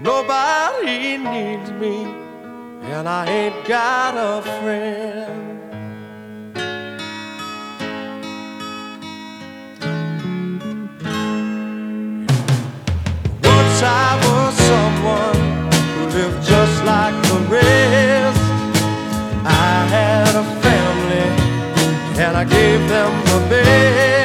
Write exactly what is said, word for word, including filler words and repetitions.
Nobody needs me, and I ain't got a friend. Once I was someone who lived just like the rest. I had a family, and I gave them the best.